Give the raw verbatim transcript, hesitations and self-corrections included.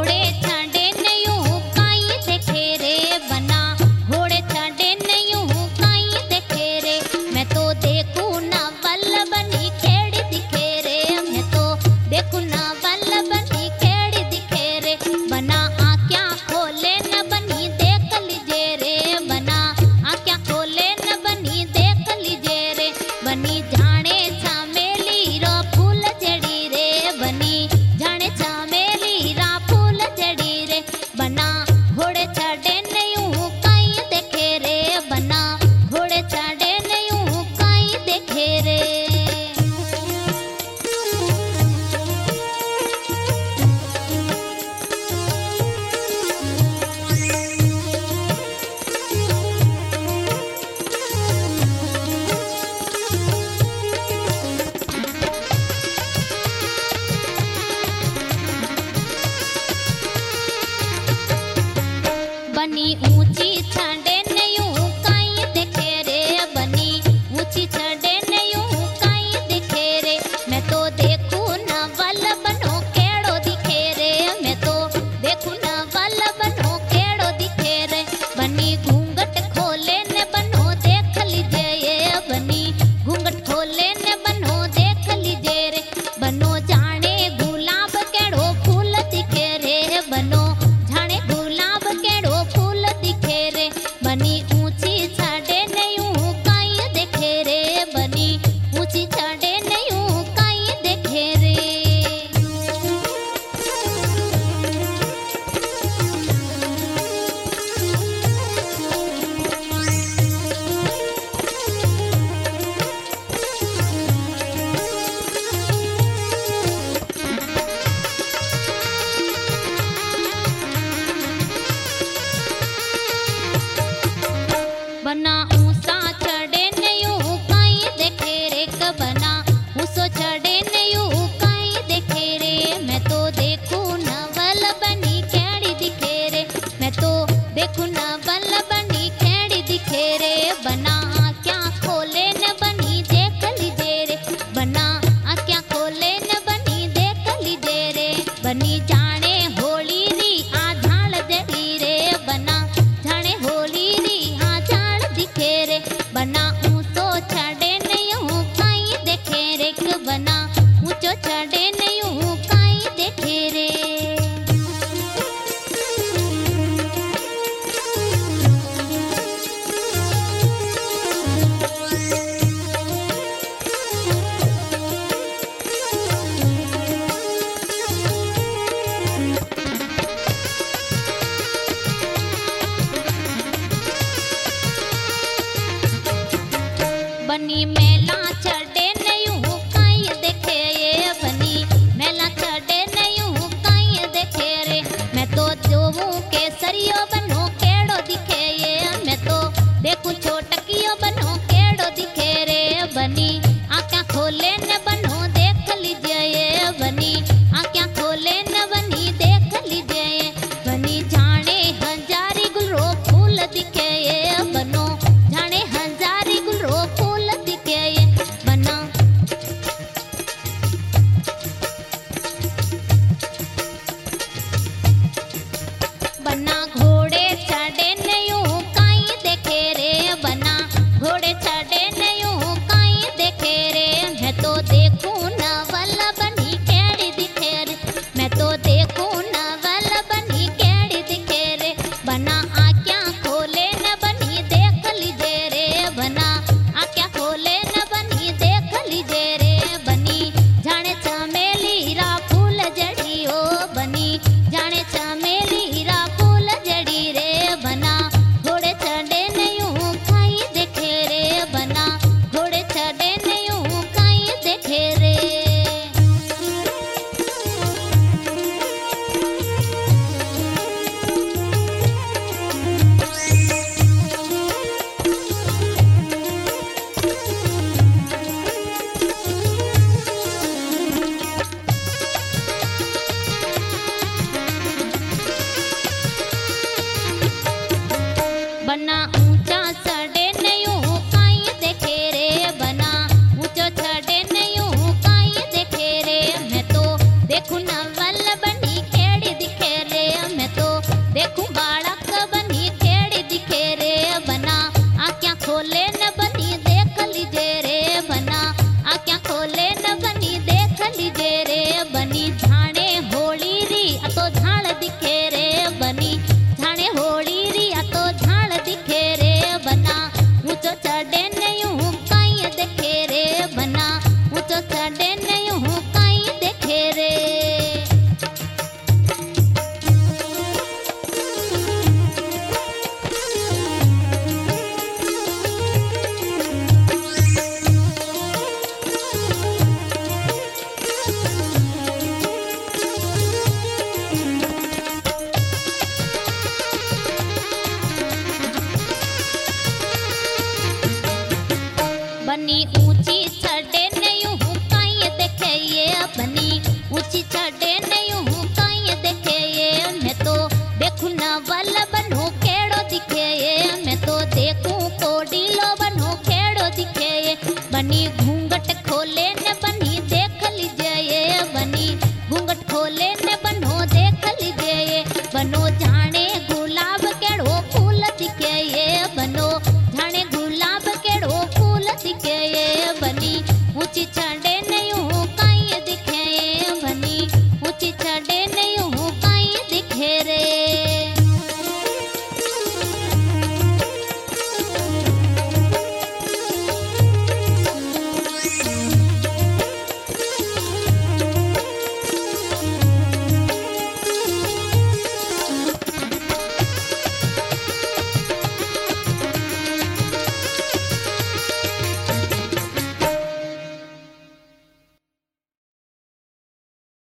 घोड़े छाड़े नयूं काई देखे रे बना घोड़े छाड़े नयूं काई देखे रे मैं तो देखूं ना बल बनी खेड़ी दिखे रे मैं तो देखूं ना बल बनी खेड़ी दिखे रे बना आँख्यां खोले न बनी देख लीजे रे बना आँख्यां खोले न बनी देख लीजे रे बनी जाने चमेली रो फूल जड़ी रे बनी जाने चमेली रा फूल जड़ी रे बना घोड़े चढ़े नयूं काई देखे रे बना घोड़े चढ़े नयूं काई देखे रे। बनी ऊंची छाड़े नयूं काई देखे रे बनी ऊंची छाड़े नयूं काई दिखे रे मैं तो देखूं ना बल बनो केड़ो दिखे रे मैं तो देखूं ना बल बनो केड़ो दिखे रे बनी घूंघट खोले न बनो देख लीजे ये बनी घूंघट खोले न बनो देख लीजे रे बनो जाने गुलाब केड़ो फूल दिखे रे बनो जाने गुलाब केड़ो फूल दिखे रे बनी ऊंची छाड़े नयूं काई देखे रे बनी ऊंची छाड़े नयूं काई देखे रे। बनो जा